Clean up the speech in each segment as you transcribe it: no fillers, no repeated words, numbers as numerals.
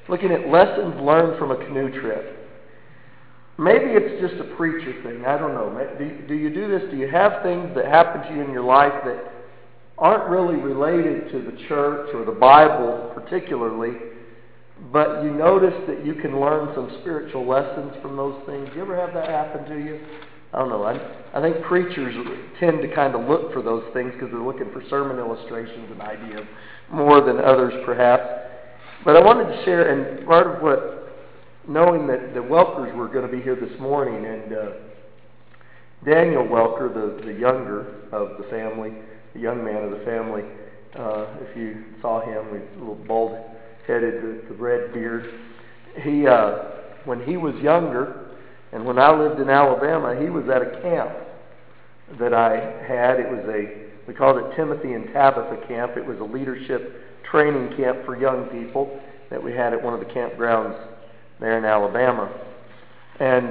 looking at lessons learned from a canoe trip. Maybe it's just a preacher thing. I don't know. Do you do this? Do you have things that happen to you in your life that aren't really related to the church or the Bible particularly, but you notice that you can learn some spiritual lessons from those things? Do you ever have that happen to you? I don't know. I think preachers tend to kind of look for those things because they're looking for sermon illustrations and ideas more than others perhaps. But I wanted to share, and part of what, knowing that the Welkers were going to be here this morning, and Daniel Welker, the younger of the family, the young man of the family, if you saw him, he's a little bald-headed, the red beard. He, when he was younger, and when I lived in Alabama, he was at a camp that I had. It was we called it Timothy and Tabitha Camp. It was a leadership training camp for young people that we had at one of the campgrounds there in Alabama. And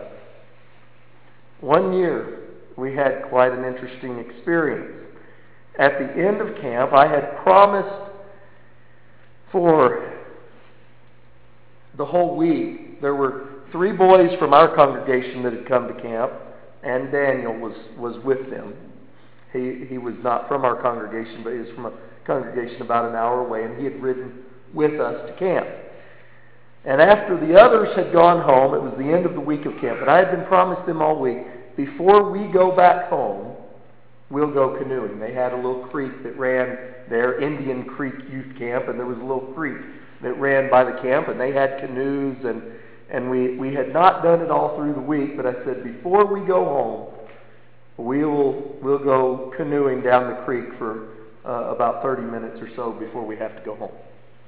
one year, we had quite an interesting experience. At the end of camp, I had promised for the whole week. There were 3 boys from our congregation that had come to camp, and Daniel was with them. He was not from our congregation, but he was from a congregation about an hour away, and he had ridden with us to camp. And after the others had gone home, it was the end of the week of camp, but I had been promised them all week, before we go back home, we'll go canoeing. They had a little creek that ran there, Indian Creek Youth Camp, and there was a little creek that ran by the camp, and they had canoes, and we had not done it all through the week, but I said, before we go home, we'll go canoeing down the creek for about 30 minutes or so before we have to go home.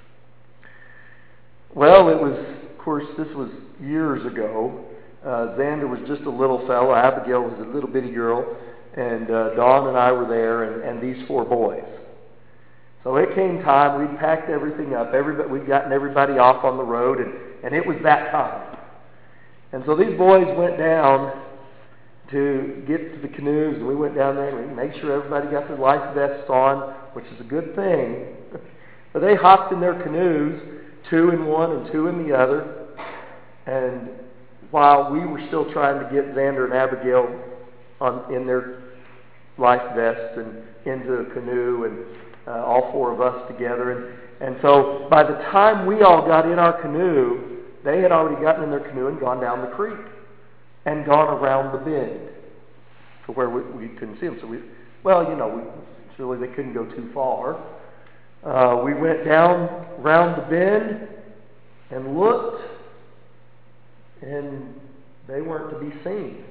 Well, it was, of course, this was years ago. Xander was just a little fellow. Abigail was a little bitty girl. And Dawn and I were there, and these 4 boys. So it came time. We'd packed everything up. We'd gotten everybody off on the road, and it was that time. And so these boys went down to get to the canoes, and we went down there and we made sure everybody got their life vests on, which is a good thing. But they hopped in their canoes, 2 in one and 2 in the other. And while we were still trying to get Xander and Abigail in their life vests and into a canoe, and all 4 of us together. And so by the time we all got in our canoe, they had already gotten in their canoe and gone down the creek and gone around the bend to where we couldn't see them. So surely they couldn't go too far. We went down around the bend and looked, and they weren't to be seen.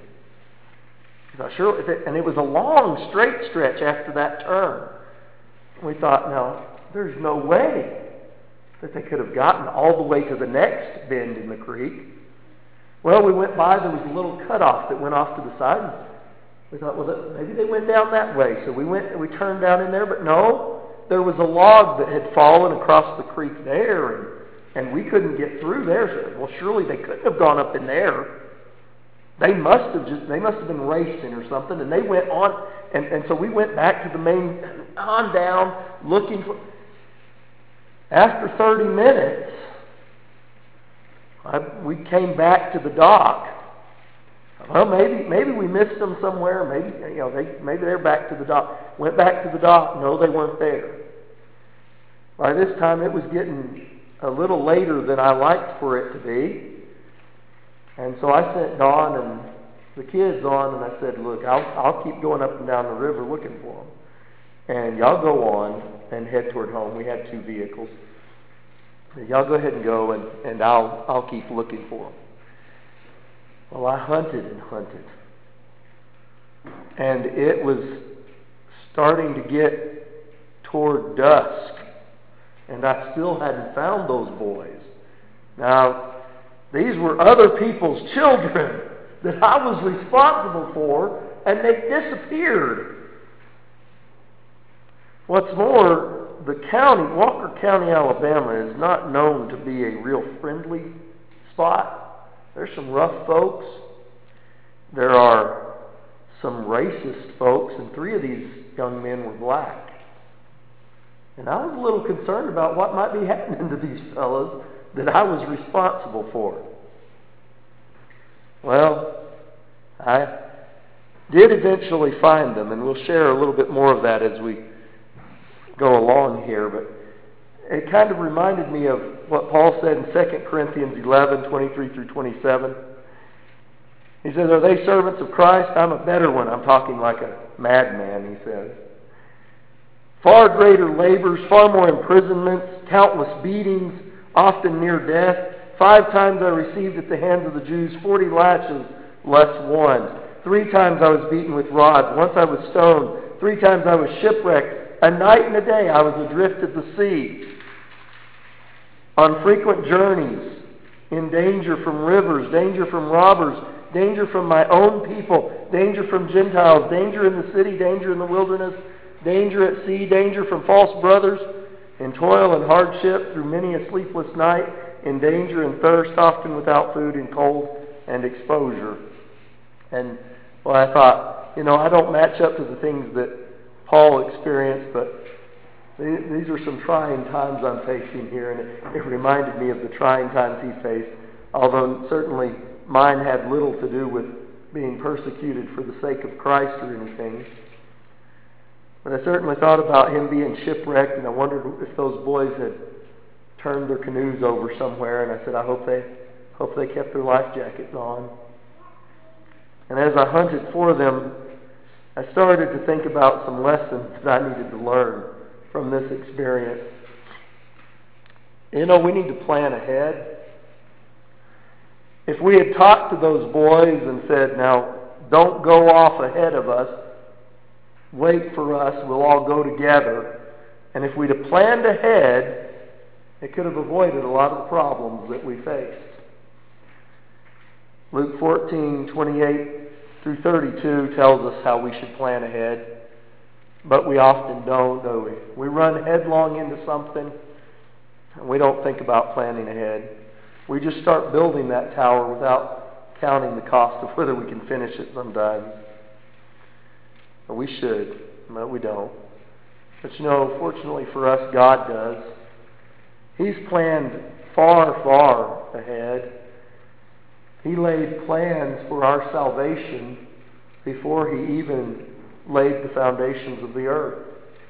And it was a long, straight stretch after that turn. We thought, no, there's no way that they could have gotten all the way to the next bend in the creek. Well, we went by, there was a little cutoff that went off to the side. And we thought, well, maybe they went down that way. So we turned down in there, but no, there was a log that had fallen across the creek there, and we couldn't get through there. So, well, surely they couldn't have gone up in there. They must have been racing or something, and they went on, and so we went back to the main, on down, looking for. After 30 minutes, we came back to the dock. Well, maybe we missed them somewhere. Maybe they're back to the dock. Went back to the dock. No, they weren't there. By this time, it was getting a little later than I liked for it to be. And so I sent Dawn and the kids on, and I said, look, I'll keep going up and down the river looking for them. And y'all go on and head toward home. We had 2 vehicles. Y'all go ahead and go, and I'll keep looking for them. Well, I hunted and hunted. And it was starting to get toward dusk, and I still hadn't found those boys. Now, these were other people's children that I was responsible for, and they disappeared. What's more, Walker County, Alabama is not known to be a real friendly spot. There's some rough folks. There are some racist folks, and 3 of these young men were black. And I was a little concerned about what might be happening to these fellows that I was responsible for? Well, I did eventually find them, and we'll share a little bit more of that as we go along here, but it kind of reminded me of what Paul said in 2 Corinthians 11, 23 through 27. He says, are they servants of Christ? I'm a better one. I'm talking like a madman, he says. Far greater labors, far more imprisonments, countless beatings, often near death. 5 times I received at the hands of the Jews 40 lashes less one. 3 times I was beaten with rods. Once I was stoned. 3 times I was shipwrecked. A night and a day I was adrift at the sea. On frequent journeys, in danger from rivers, danger from robbers, danger from my own people, danger from Gentiles, danger in the city, danger in the wilderness, danger at sea, danger from false brothers, in toil and hardship, through many a sleepless night, in danger and thirst, often without food, in cold and exposure. And, well, I thought, I don't match up to the things that Paul experienced, but these are some trying times I'm facing here, and it reminded me of the trying times he faced, although certainly mine had little to do with being persecuted for the sake of Christ or anything. But I certainly thought about him being shipwrecked, and I wondered if those boys had turned their canoes over somewhere, and I said, I hope they kept their life jackets on. And as I hunted for them, I started to think about some lessons that I needed to learn from this experience. We need to plan ahead. If we had talked to those boys and said, now, don't go off ahead of us, wait for us, we'll all go together. And if we'd have planned ahead, it could have avoided a lot of the problems that we faced. Luke 14, 28 through 32 tells us how we should plan ahead. But we often don't, do we? We run headlong into something, and we don't think about planning ahead. We just start building that tower without counting the cost of whether we can finish it sometimes. We should, but we don't. But fortunately for us, God does. He's planned far, far ahead. He laid plans for our salvation before he even laid the foundations of the earth.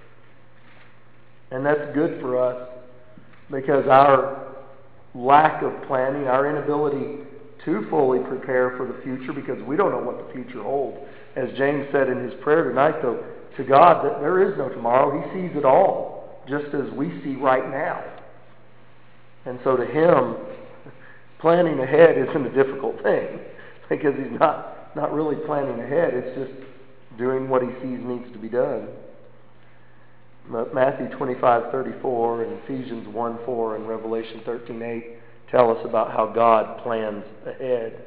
And that's good for us because our lack of planning, our inability to fully prepare for the future, because we don't know what the future holds. As James said in his prayer tonight, though, to God, that there is no tomorrow. He sees it all, just as we see right now. And so to him, planning ahead isn't a difficult thing, because he's not really planning ahead. It's just doing what he sees needs to be done. But Matthew 25:34 and Ephesians 1:4 and Revelation 13:8 tell us about how God plans ahead.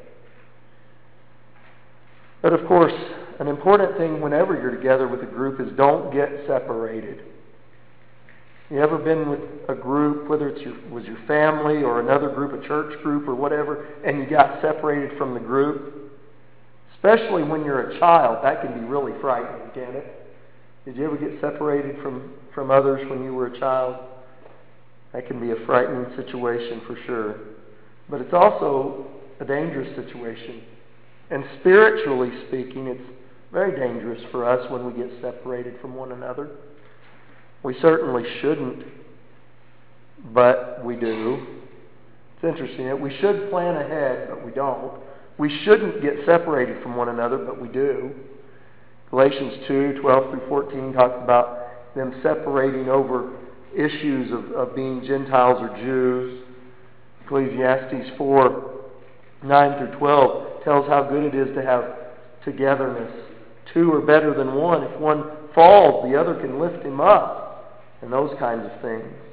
But of course, an important thing whenever you're together with a group is don't get separated. You ever been with a group, whether it was your family or another group, a church group or whatever, and you got separated from the group? Especially when you're a child, that can be really frightening, can't it? Did you ever get separated from others when you were a child? That can be a frightening situation for sure. But it's also a dangerous situation. And spiritually speaking, it's very dangerous for us when we get separated from one another. We certainly shouldn't, but we do. It's interesting. We should plan ahead, but we don't. We shouldn't get separated from one another, but we do. Galatians 2:12 through 14 talks about them separating over issues of being Gentiles or Jews. Ecclesiastes 4:9 through 12 tells how good it is to have togetherness. 2 are better than 1. If one falls, the other can lift him up, and those kinds of things.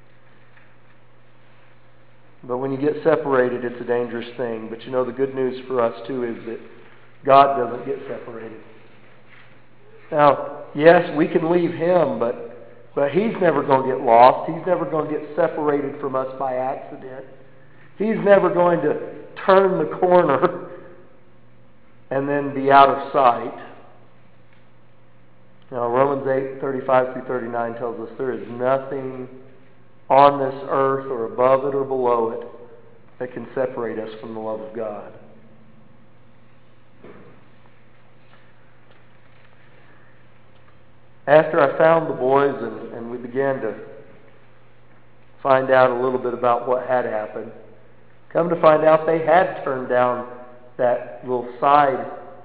But when you get separated, it's a dangerous thing. But the good news for us too is that God doesn't get separated. Now, yes, we can leave him, but he's never going to get lost. He's never going to get separated from us by accident. He's never going to turn the corner and then be out of sight. Now, Romans 8:35 through 39 tells us there is nothing on this earth or above it or below it that can separate us from the love of God. After I found the boys and we began to find out a little bit about what had happened, come to find out they had turned down that little side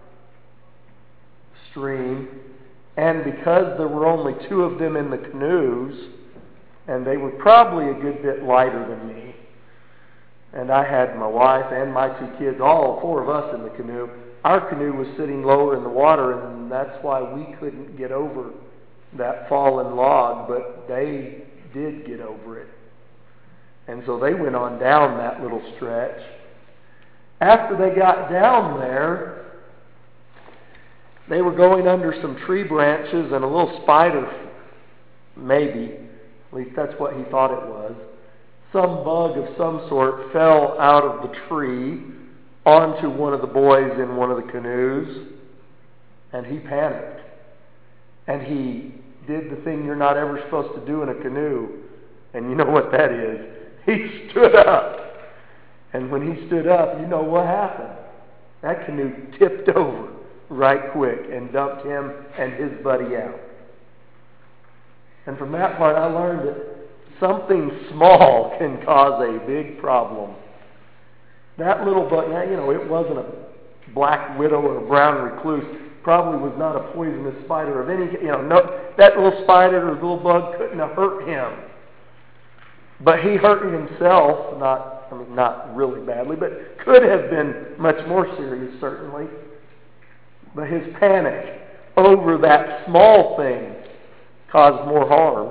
stream, and because there were only 2 of them in the canoes, and they were probably a good bit lighter than me, and I had my wife and my 2 kids, all 4 of us in the canoe. Our canoe was sitting lower in the water, and that's why we couldn't get over that fallen log, but they did get over it. And so they went on down that little stretch. After they got down there, they were going under some tree branches, and a little spider, maybe, at least that's what he thought it was, some bug of some sort fell out of the tree onto one of the boys in one of the canoes, and he panicked. And he did the thing you're not ever supposed to do in a canoe, and you know what that is. He stood up. And when he stood up, you know what happened. That canoe tipped over right quick and dumped him and his buddy out. And from that part, I learned that something small can cause a big problem. That little bug, it wasn't a black widow or a brown recluse. Probably was not a poisonous spider of any, that little spider or little bug couldn't have hurt him. But he hurt himself, not really badly, but could have been much more serious, certainly. But his panic over that small thing caused more harm.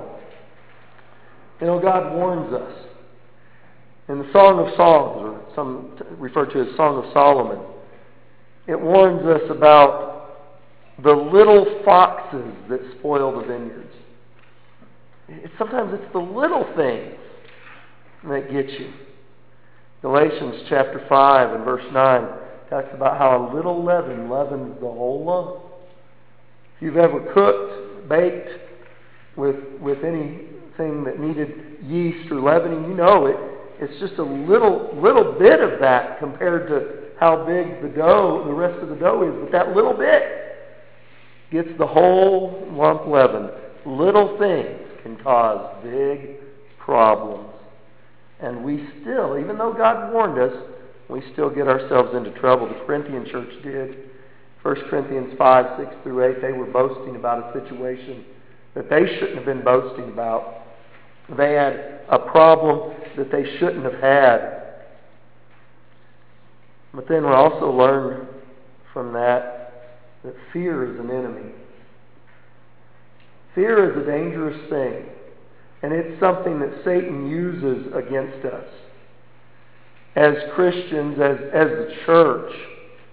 God warns us. In the Song of Songs, or some referred to as Song of Solomon, it warns us about the little foxes that spoil the vineyards. Sometimes it's the little things that get you. Galatians chapter 5 and verse 9 talks about how a little leaven leavens the whole lump. If you've ever cooked, baked with anything that needed yeast or leavening, you know it's just a little bit of that compared to how big the rest of the dough is. But that little bit gets the whole lump leavened. Little things can cause big problems. And we still, even though God warned us, we still get ourselves into trouble. The Corinthian church did. 1 Corinthians 5, 6 through 8, they were boasting about a situation that they shouldn't have been boasting about. They had a problem that they shouldn't have had. But then we also learn from that fear is an enemy. Fear is a dangerous thing. And it's something that Satan uses against us. As Christians, as the church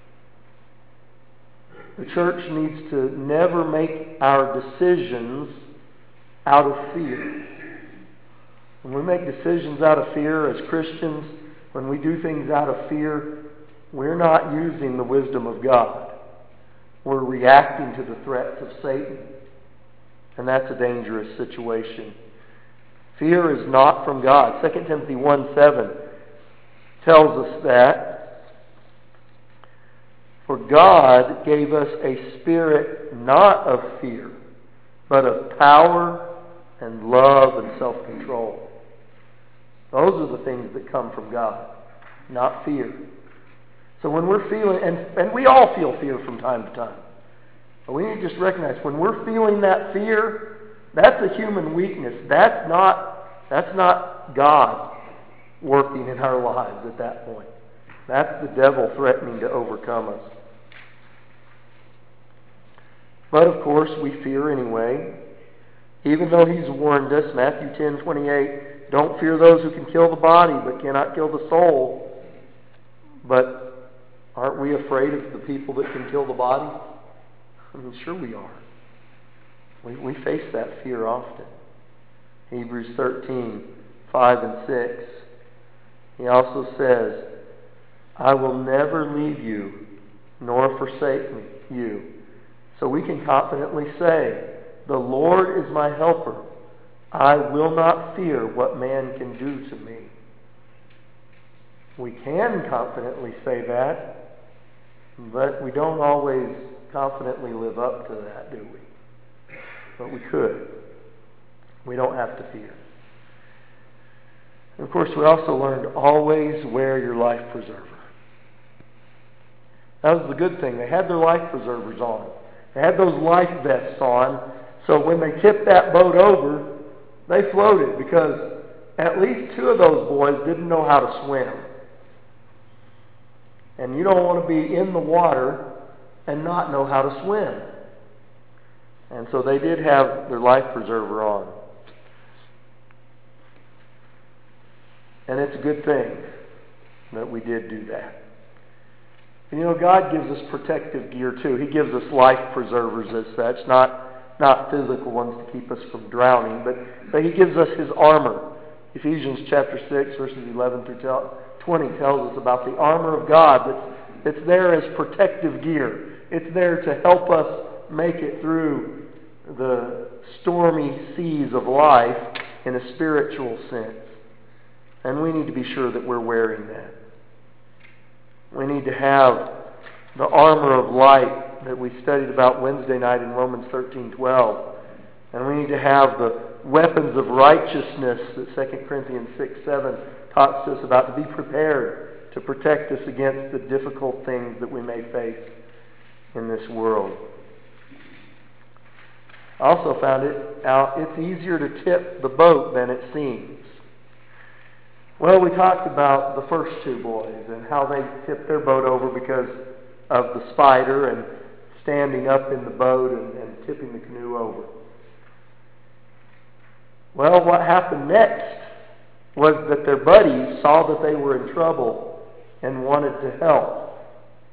needs to never make our decisions out of fear. When we make decisions out of fear as Christians, when we do things out of fear, we're not using the wisdom of God. We're reacting to the threats of Satan. And that's a dangerous situation. Fear is not from God. 2 Timothy 1:7 tells us that. For God gave us a spirit not of fear, but of power and love and self-control. Those are the things that come from God, not fear. So when we're feeling, and we all feel fear from time to time, but we need to just recognize when we're feeling that fear, that's a human weakness. That's not God working in our lives at that point. That's the devil threatening to overcome us. But of course, we fear anyway. Even though he's warned us, Matthew 10:28, don't fear those who can kill the body but cannot kill the soul. But aren't we afraid of the people that can kill the body? I mean, sure we are. We face that fear often. Hebrews 13:5 and 6. He also says, I will never leave you nor forsake you. So we can confidently say, the Lord is my helper. I will not fear what man can do to me. We can confidently say that, but we don't always confidently live up to that, do we? But we could. We don't have to fear. And of course, we also learned always wear your life preserver. That was the good thing. They had their life preservers on. They had those life vests on, so when they tipped that boat over, they floated, because at least 2 of those boys didn't know how to swim. And you don't want to be in the water and not know how to swim. And so they did have their life preserver on. And it's a good thing that we did do that. And you know, God gives us protective gear too. He gives us life preservers as such, not physical ones to keep us from drowning, but He gives us His armor. Ephesians chapter 6, verses 11 through 20 tells us about the armor of God that's there as protective gear. It's there to help us make it through the stormy seas of life in a spiritual sense. And we need to be sure that we're wearing that. We need to have the armor of light that we studied about Wednesday night in Romans 13:12. And we need to have the weapons of righteousness that 2 Corinthians 6:7 talks to us about, to be prepared to protect us against the difficult things that we may face in this world. I also found it's easier to tip the boat than it seems. Well, we talked about the first 2 boys and how they tipped their boat over because of the spider and standing up in the boat and tipping the canoe over. Well, what happened next was that their buddies saw that they were in trouble and wanted to help.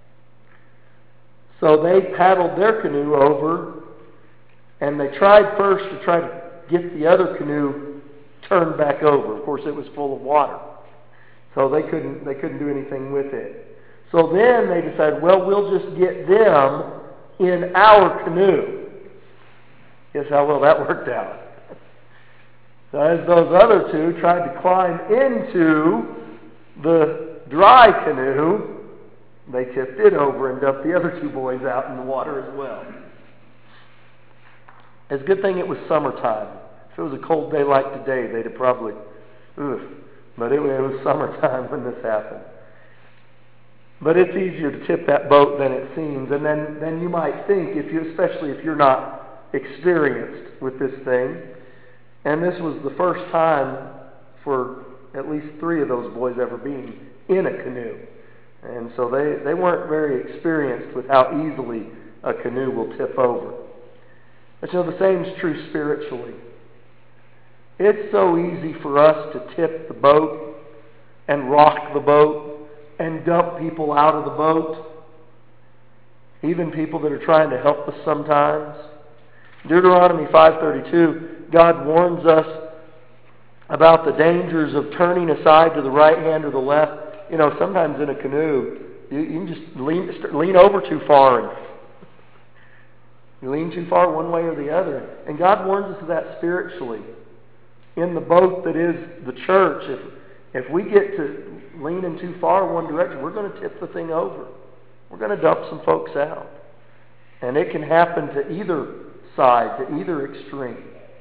So they paddled their canoe over, and they tried first to get the other canoe turned back over. Of course, it was full of water, so they couldn't do anything with it. So then they decided, well, we'll just get them in our canoe. Guess how well that worked out. So as those other 2 tried to climb into the dry canoe, they tipped it over and dumped the other 2 boys out in the water as well. It's a good thing it was summertime. If it was a cold day like today, they'd have probably, but it was summertime when this happened. But it's easier to tip that boat than it seems. And then you might think, especially if you're not experienced with this thing, and this was the first time for at least 3 of those boys ever being in a canoe. And so they weren't very experienced with how easily a canoe will tip over. But you know, the same is true spiritually. It's so easy for us to tip the boat and rock the boat and dump people out of the boat. Even people that are trying to help us sometimes. Deuteronomy 5:32, God warns us about the dangers of turning aside to the right hand or the left. You know, sometimes in a canoe, you can just lean over too far. And you lean too far one way or the other. And God warns us of that spiritually. In the boat that is the church, if we get to leaning too far one direction, we're going to tip the thing over. We're going to dump some folks out. And it can happen to either side, to either extreme.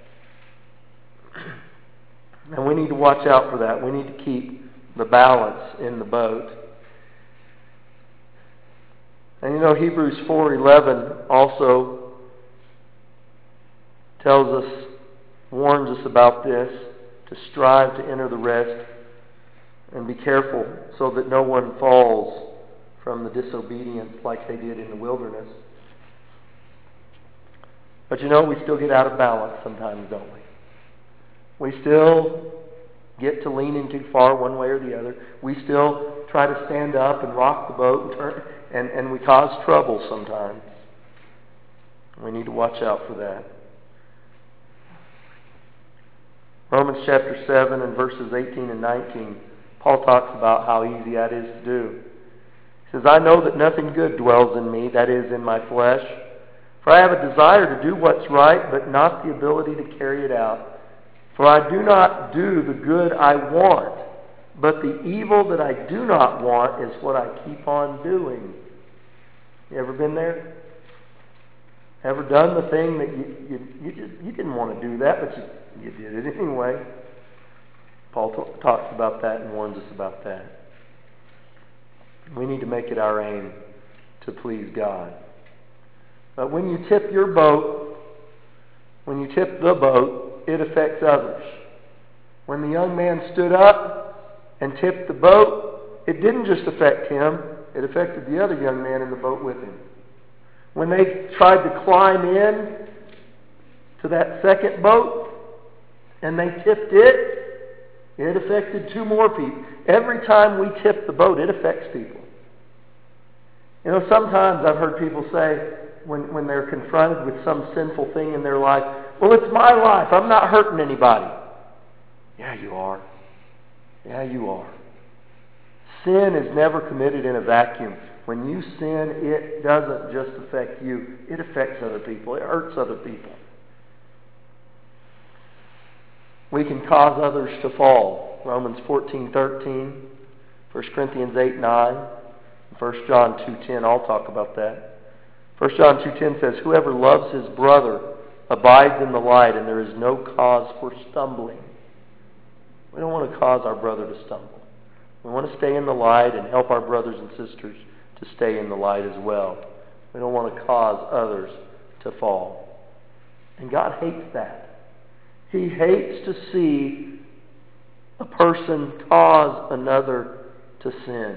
And we need to watch out for that. We need to keep the balance in the boat. And you know, Hebrews 4:11 also tells us, warns us about this, to strive to enter the rest and be careful so that no one falls from the disobedience like they did in the wilderness. But you know, we still get out of balance sometimes, don't we? We still get to leaning too far one way or the other. We still try to stand up and rock the boat and turn, and we cause trouble sometimes. We need to watch out for that. Romans chapter 7 and verses 18 and 19, Paul talks about how easy that is to do. He says, I know that nothing good dwells in me, that is, in my flesh. For I have a desire to do what's right, but not the ability to carry it out. For I do not do the good I want, but the evil that I do not want is what I keep on doing. You ever been there? Ever done the thing that you didn't want to do that, but you did it anyway? Paul talks about that and warns us about that. We need to make it our aim to please God. But when you tip your boat, when you tip the boat, it affects others. When the young man stood up and tipped the boat, it didn't just affect him, it affected the other young man in the boat with him. When they tried to climb in to that second boat and they tipped it, it affected two more people. Every time we tip the boat, it affects people. You know, sometimes I've heard people say when they're confronted with some sinful thing in their life, well, it's my life. I'm not hurting anybody. Yeah, you are. Yeah, you are. Sin is never committed in a vacuum. When you sin, it doesn't just affect you. It affects other people. It hurts other people. We can cause others to fall. Romans 14:13, 1 Corinthians 8:9, 1 John 2:10 all talk about that. 1 John 2:10 says, whoever loves his brother abides in the light, and there is no cause for stumbling. We don't want to cause our brother to stumble. We want to stay in the light and help our brothers and sisters to stay in the light as well. We don't want to cause others to fall. And God hates that. He hates to see a person cause another to sin.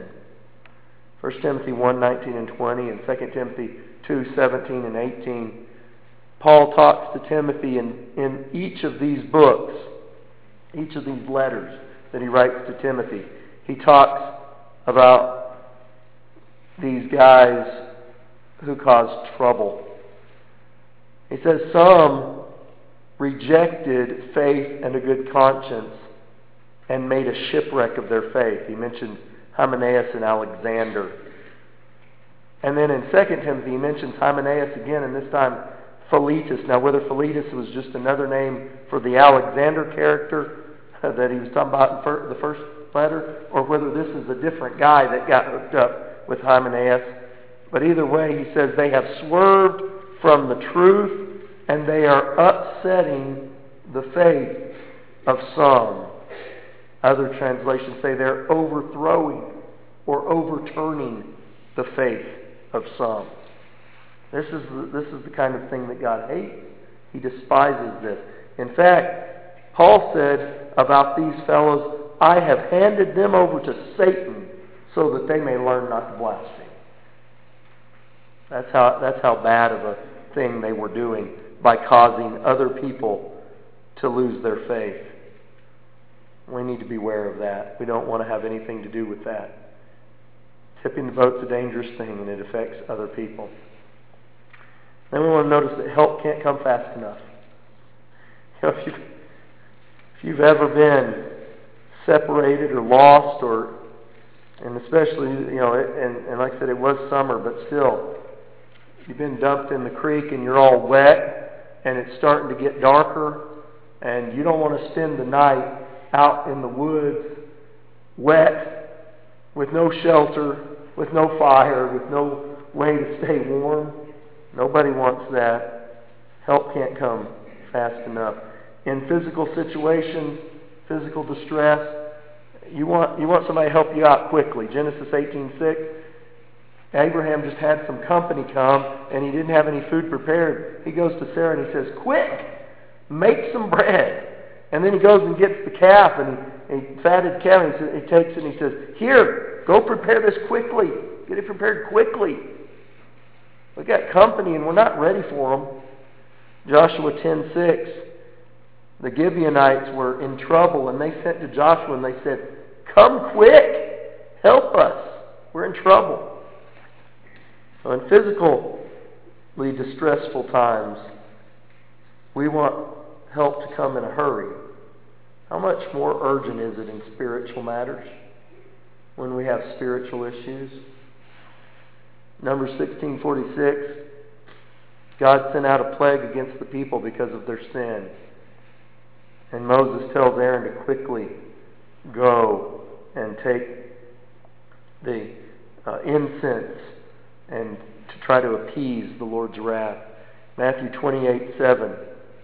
1 Timothy 1:19 and 20 and 2 Timothy 2:17 and 18. Paul talks to Timothy in each of these books, each of these letters that he writes to Timothy. He talks about these guys who caused trouble. He says some rejected faith and a good conscience and made a shipwreck of their faith. He mentioned Hymenaeus and Alexander. And then in 2 Timothy he mentions Hymenaeus again, and this time Philetus. Now whether Philetus was just another name for the Alexander character that he was talking about in the first letter, or whether this is a different guy that got hooked up with Hymenaeus. But either way, he says they have swerved from the truth and they are upsetting the faith of some. Other translations say they're overthrowing or overturning the faith of some. This is the kind of thing that God hates. He despises this. In fact, Paul said about these fellows, I have handed them over to Satan so that they may learn not to blaspheme. That's how bad of a thing they were doing by causing other people to lose their faith. We need to be aware of that. We don't want to have anything to do with that. Tipping the boat's a dangerous thing, and it affects other people. Then we want to notice that help can't come fast enough. You know, if you've ever been separated or lost, and especially, and like I said, it was summer, but still, you've been dumped in the creek and you're all wet, and it's starting to get darker, and you don't want to spend the night out in the woods, wet, with no shelter, with no fire, with no way to stay warm. Nobody wants that. Help can't come fast enough. In physical situations, physical distress, you want somebody to help you out quickly. Genesis 18:6. Abraham just had some company come, and he didn't have any food prepared. He goes to Sarah and he says, quick, make some bread. And then he goes and gets the calf, and he fatted calf, and he takes it and he says, here, go prepare this quickly. Get it prepared quickly. We got company and we're not ready for them. Joshua 10:6. The Gibeonites were in trouble, and they sent to Joshua and they said, come quick, help us. We're in trouble. So in physically distressful times, we want help to come in a hurry. How much more urgent is it in spiritual matters when we have spiritual issues? Numbers 16:46, God sent out a plague against the people because of their sin. And Moses tells Aaron to quickly go and take the incense and to try to appease the Lord's wrath. Matthew 28:7.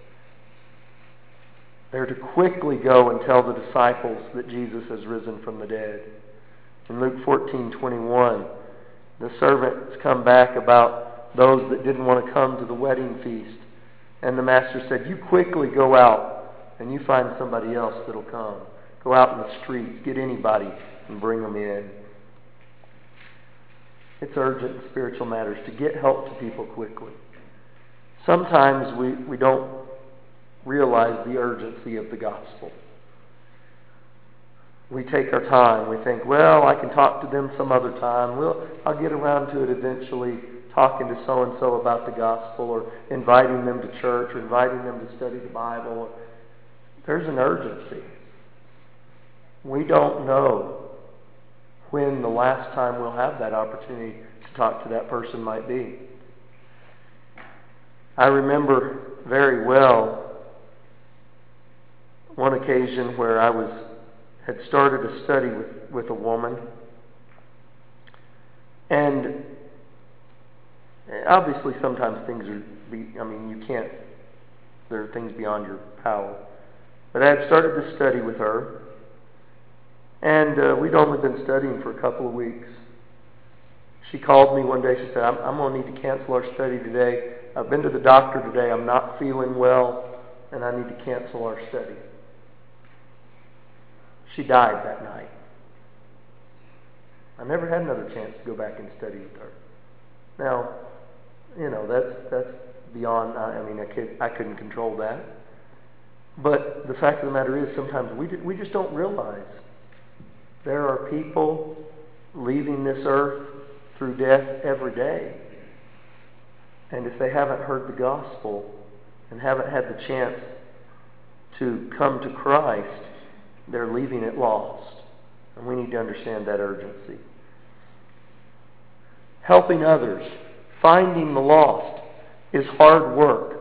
They're to quickly go and tell the disciples that Jesus has risen from the dead. In Luke 14:21, the servants come back about those that didn't want to come to the wedding feast. And the master said, you quickly go out and you find somebody else that'll come. Go out in the streets, get anybody and bring them in. It's urgent in spiritual matters to get help to people quickly. Sometimes we don't realize the urgency of the gospel. We take our time. We think, well, I can talk to them some other time. I'll get around to it eventually, talking to so-and-so about the gospel or inviting them to church or inviting them to study the Bible. There's an urgency. We don't know when the last time we'll have that opportunity to talk to that person might be. I remember very well one occasion where I had started a study with a woman. And obviously sometimes things you can't, there are things beyond your power. But I had started this study with her. And we'd only been studying for a couple of weeks. She called me one day. She said, I'm going to need to cancel our study today. I've been to the doctor today. I'm not feeling well, and I need to cancel our study. She died that night. I never had another chance to go back and study with her. Now, that's beyond, I couldn't control that. But the fact of the matter is, sometimes we just don't realize there are people leaving this earth through death every day. And if they haven't heard the gospel and haven't had the chance to come to Christ, they're leaving it lost. And we need to understand that urgency. Helping others, finding the lost, is hard work.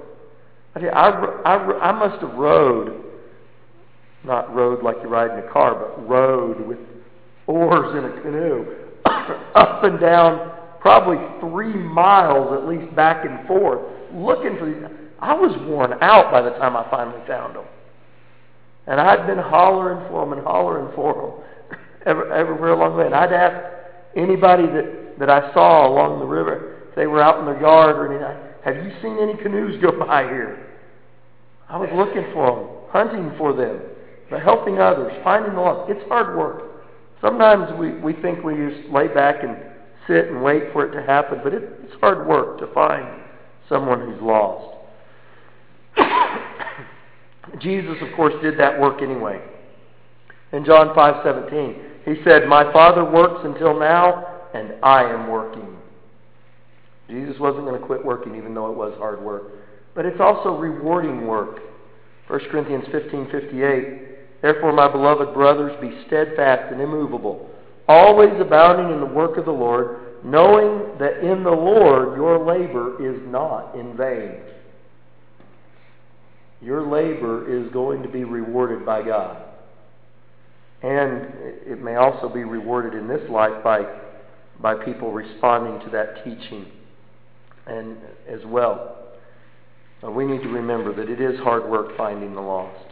I must have rowed, not rowed like you ride in a car, but rowed with oars in a canoe up and down probably 3 miles at least back and forth looking for these. I was worn out by the time I finally found them. And I'd been hollering for them everywhere along the way. And I'd ask anybody that I saw along the river, if they were out in their yard or anything, have you seen any canoes go by here? I was looking for them, hunting for them, but helping others, finding the lost. It's hard work. Sometimes we think we just lay back and sit and wait for it to happen, but it's hard work to find someone who's lost. Jesus, of course, did that work anyway. In John 5:17, he said, my Father works until now, and I am working. Jesus wasn't going to quit working, even though it was hard work. But it's also rewarding work. 1 Corinthians 15:58, therefore, my beloved brothers, be steadfast and immovable, always abounding in the work of the Lord, knowing that in the Lord your labor is not in vain. Your labor is going to be rewarded by God. And it may also be rewarded in this life by people responding to that teaching and as well. We need to remember that it is hard work finding the lost.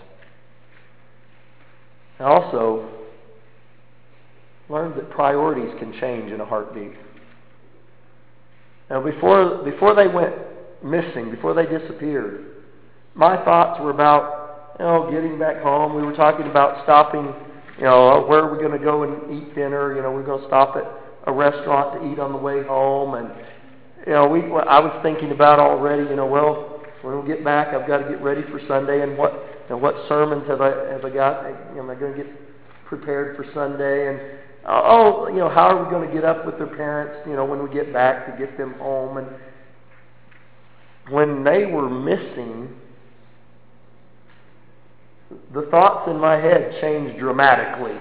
And also, learn that priorities can change in a heartbeat. Now, before they went missing, before they disappeared, my thoughts were about, getting back home. We were talking about stopping, where are we going to go and eat dinner? We're going to stop at a restaurant to eat on the way home. And, I was thinking about already, when we get back, I've got to get ready for Sunday. And what sermons have I got? Am I going to get prepared for Sunday? And, how are we going to get up with their parents, when we get back to get them home? And when they were missing, the thoughts in my head changed dramatically.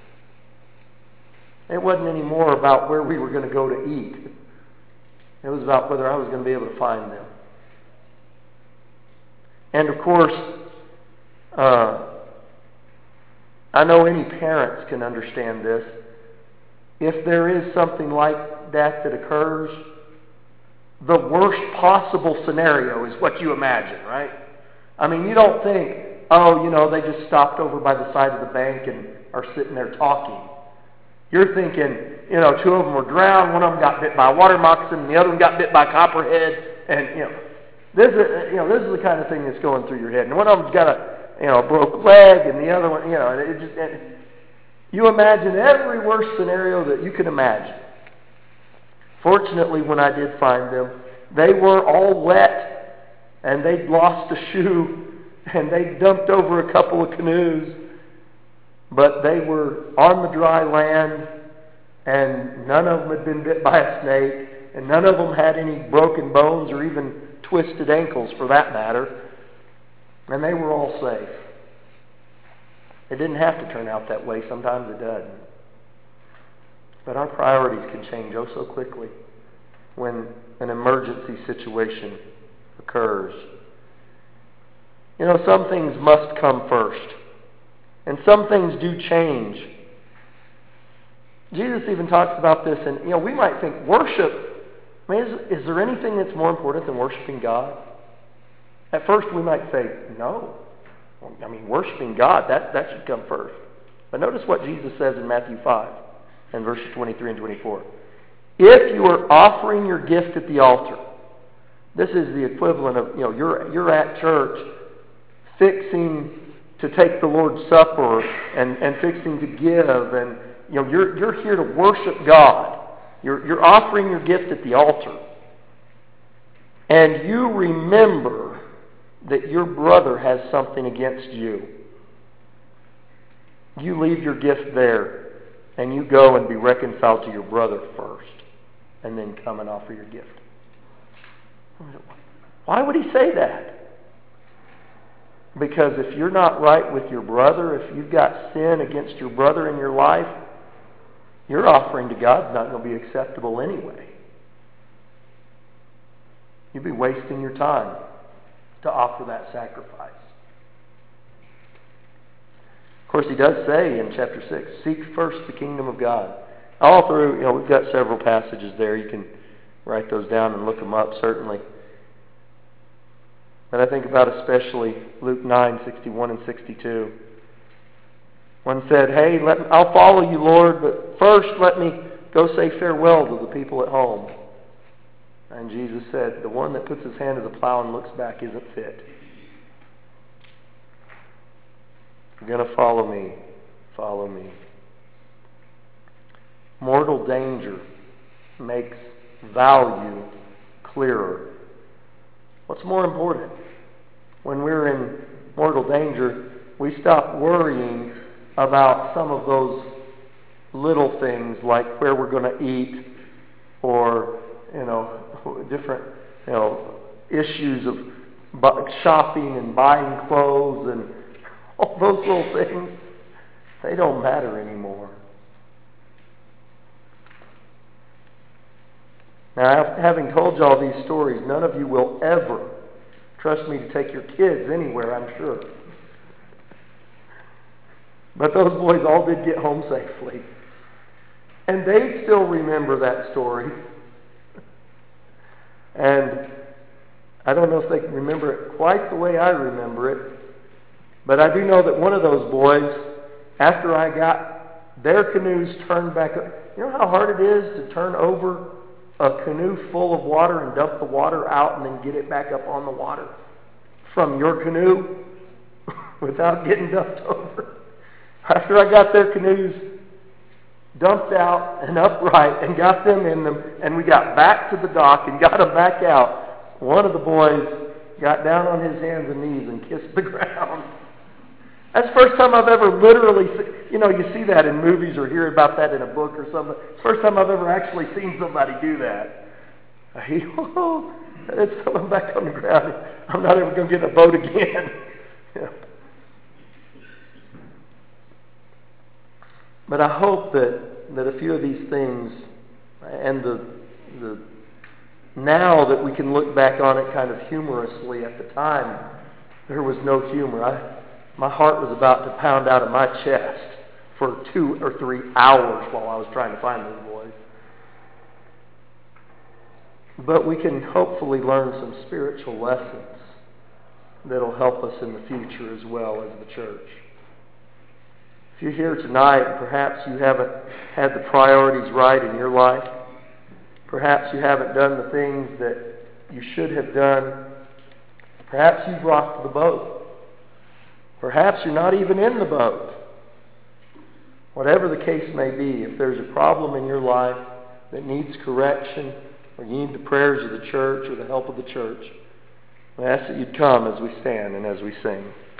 It wasn't anymore about where we were going to go to eat. It was about whether I was going to be able to find them. And of course, I know any parents can understand this. If there is something like that occurs, the worst possible scenario is what you imagine, right? I mean, you don't think, they just stopped over by the side of the bank and are sitting there talking. You're thinking, two of them were drowned, one of them got bit by a water moccasin, and the other one got bit by a copperhead, and this is the kind of thing that's going through your head. And one of them's got a broke leg, and the other one, you imagine every worst scenario that you can imagine. Fortunately, when I did find them, they were all wet, and they'd lost a shoe, and they dumped over a couple of canoes, but they were on the dry land, and none of them had been bit by a snake, and none of them had any broken bones or even twisted ankles for that matter, and they were all safe. It didn't have to turn out that way. Sometimes it doesn't. But our priorities can change oh so quickly when an emergency situation occurs. Some things must come first. And some things do change. Jesus even talks about this, and we might think worship, is there anything that's more important than worshiping God? At first we might say, no. Worshiping God, that should come first. But notice what Jesus says in Matthew 5 and verses 23 and 24. If you are offering your gift at the altar, this is the equivalent of, you're at church fixing to take the Lord's Supper and fixing to give, and you're here to worship God. You're offering your gift at the altar. And you remember that your brother has something against you. You leave your gift there and you go and be reconciled to your brother first, and then come and offer your gift. Why would he say that? Because if you're not right with your brother, if you've got sin against your brother in your life, your offering to God's not going to be acceptable anyway. You'd be wasting your time to offer that sacrifice. Of course, he does say in chapter 6, seek first the kingdom of God. All through, we've got several passages there. You can write those down and look them up, certainly. But I think about especially Luke 9, 61 and 62. One said, hey, I'll follow you, Lord, but first let me go say farewell to the people at home. And Jesus said, the one that puts his hand to the plow and looks back isn't fit. If you're going to follow me, follow me. Mortal danger makes value clearer. What's more important? When we're in mortal danger, we stop worrying about some of those little things like where we're going to eat, or different issues of shopping and buying clothes and all those little things. They don't matter anymore. Now, having told you all these stories, none of you will ever trust me to take your kids anywhere, I'm sure. But those boys all did get home safely. And they still remember that story. And I don't know if they can remember it quite the way I remember it, but I do know that one of those boys, after I got their canoes turned back up, you know how hard it is to turn over a canoe full of water and dump the water out and then get it back up on the water from your canoe without getting dumped over? After I got their canoes dumped out and upright and got them in them, and we got back to the dock and got them back out, one of the boys got down on his hands and knees and kissed the ground. That's the first time I've ever literally seen, you see that in movies or hear about that in a book or something. It's the first time I've ever actually seen somebody do that. It's someone back on the ground. I'm not ever going to get in a boat again. Yeah. But I hope that a few of these things, and the now that we can look back on it kind of humorously, at the time there was no humor. My heart was about to pound out of my chest for 2 or 3 hours while I was trying to find those boys. But we can hopefully learn some spiritual lessons that'll help us in the future as well as the church. If you're here tonight, perhaps you haven't had the priorities right in your life. Perhaps you haven't done the things that you should have done. Perhaps you've rocked the boat. Perhaps you're not even in the boat. Whatever the case may be, if there's a problem in your life that needs correction, or you need the prayers of the church or the help of the church, I ask that you'd come as we stand and as we sing.